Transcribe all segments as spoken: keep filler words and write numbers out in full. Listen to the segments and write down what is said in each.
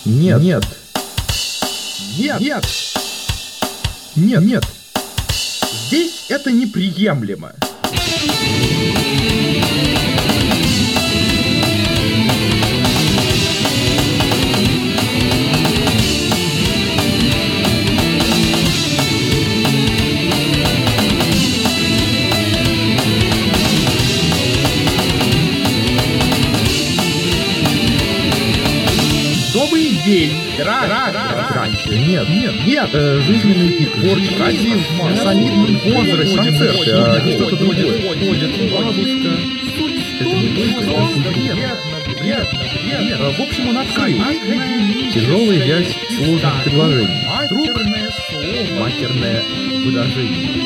Нет. Нет. Нет. Нет. Нет. Нет. Здесь это неприемлемо. Новый день. Раньше. Нет, нет, нет. Э, жизненный пик. Оргазм. Солидный возраст. Концерты. А не что-то другое. Бабушка. Это не только нет, нет. В общем, он открыл. Тяжелый вязь сложных предложений. Матерное слово. Матерное выражение.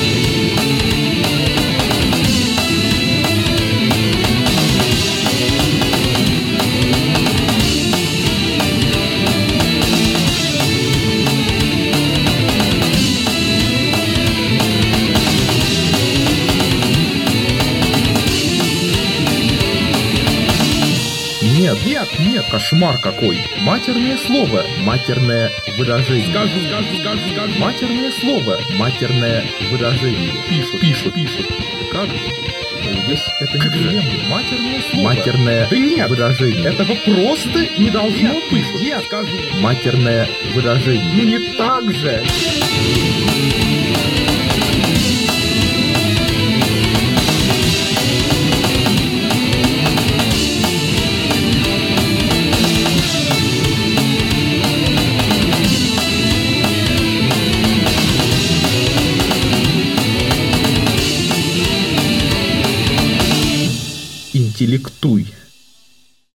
Нет, нет, нет, кошмар какой. Матерное слово, матерное выражение. Скажу, скажу, скажу, скажу. Матерное слово, матерное выражение. Пишут, пишут, пишут. Как же? Здесь это не приемлемо. Матерное слово. Матерное да нет, выражение. Этого просто не должно быть. Я скажу. Матерное выражение. Ну не так же.